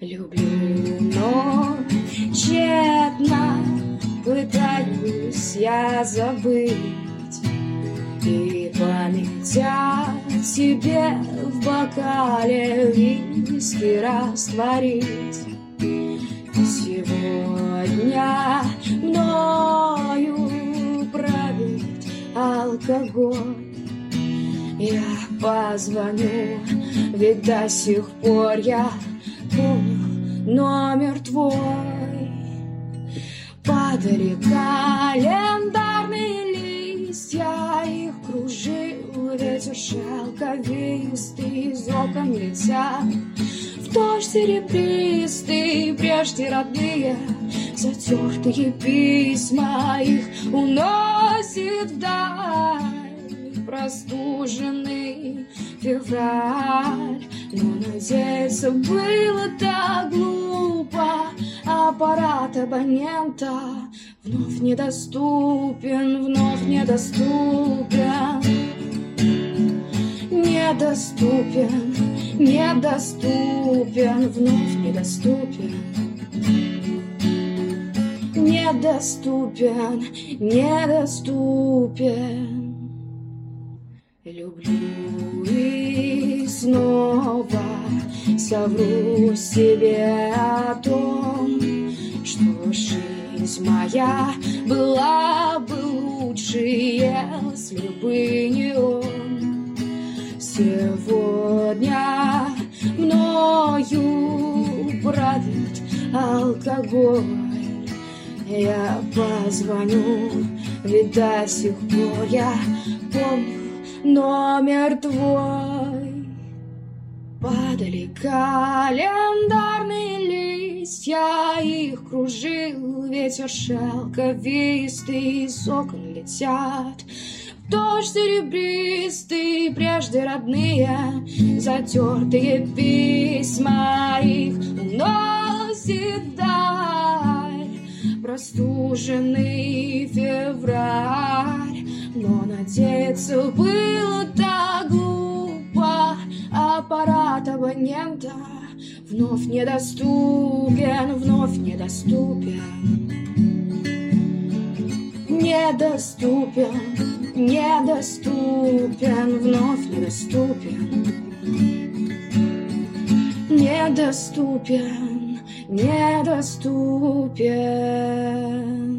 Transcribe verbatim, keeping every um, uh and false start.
Люблю, но тщетно пытаюсь я забыть и память о тебе в бокале виски растворить. Сегодня мною правит алкоголь. Я позвоню, ведь до сих пор я помню номер твой. Падали календарные листья, их кружил ветер шелковистый, из окон летят в дождь серебристый прежде родные затертые письма, их уносит вдаль простуженный февраль. Но надеяться было так глупо, аппарат абонента вновь недоступен, вновь недоступен, недоступен, недоступен, вновь недоступен, недоступен, недоступен. Люблю и снова совру себе о том, что жизнь моя была бы лучше, если бы не он. Сегодня мною правит алкоголь. Я позвоню, ведь до сих пор я помню номер твой. Падали календарные листья, их кружил ветер шелковистый, из окон летят в дождь серебристый прежде родные затертые письма, их уносит вдаль простуженный февраль. Но надеяться было так глупо, аппарат абонента вновь недоступен, вновь недоступен, недоступен, недоступен, вновь недоступен, недоступен, недоступен.